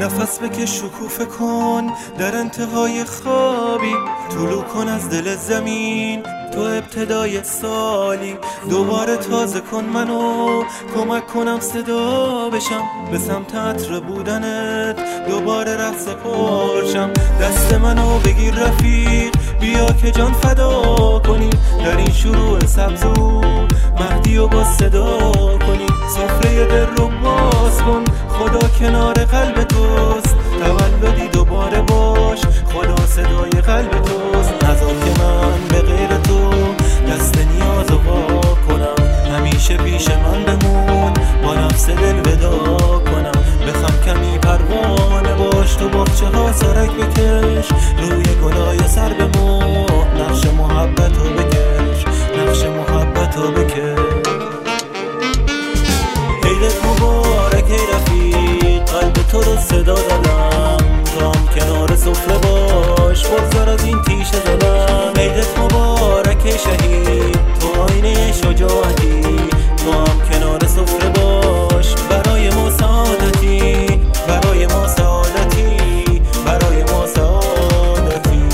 نفس بکش شکوفه کن در انتهای خوابی، طلوع کن از دل زمین تو ابتدای سالی، دوباره تازه کن منو، کمک کنم صدا بشم به سمت عطر بودنت، دوباره رقص پرشم. دست منو بگیر رفیق، بیا که جان فدا کنیم در این شروع سبزو، مهدی و با صدا کنیم، سفره دل رو باز کن، خدا کنار قلب توست، تولدی دوباره باش، خدا صدای قلب توست. نذار که من به غیر تو دست نیاز رو وا کنم، همیشه پیش من بمون، با نفس دل ودا کنم، بخوام کمی پروانه باش، تو باغچه ها سرک بکش، روی گلای سر بمون، نقش محبت رو بکش، نقش محبت رو بکش. عیدت مبارک ای رفیق، قلب تو رو صدا دادم، تو هم کنار سفره باش، بگذار از این تیشه زدم. عیدت مبارک ای شهید، تو آینه شجاعتی، تو هم کنار سفره باش، برای ما سعادتی، برای ما سعادتی، برای ما سعادتی.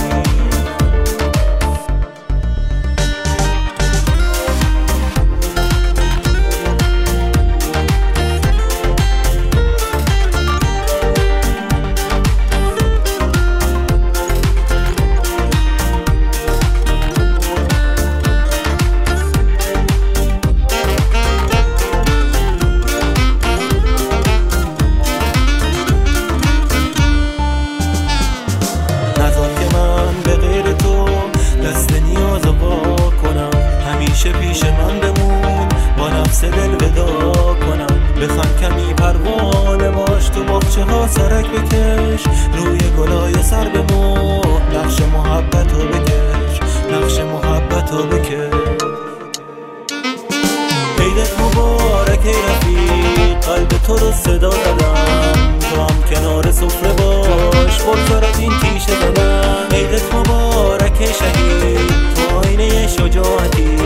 همیشه پیش من بمون، با نفس دل ودا کنم، بخوام کمی پروانه باش، تو باغچه ها سرک بکش، روی گلای سر بمون، نقش محبت رو بکش، نقش محبت رو بکش. عیدت مبارک ای رفیق، قلب تو رو صدا دادم، تو هم کنار سفره باش، بگذار از این تیشه زدم. عیدت مبارک ای شهید، تو آینه شجاعتی،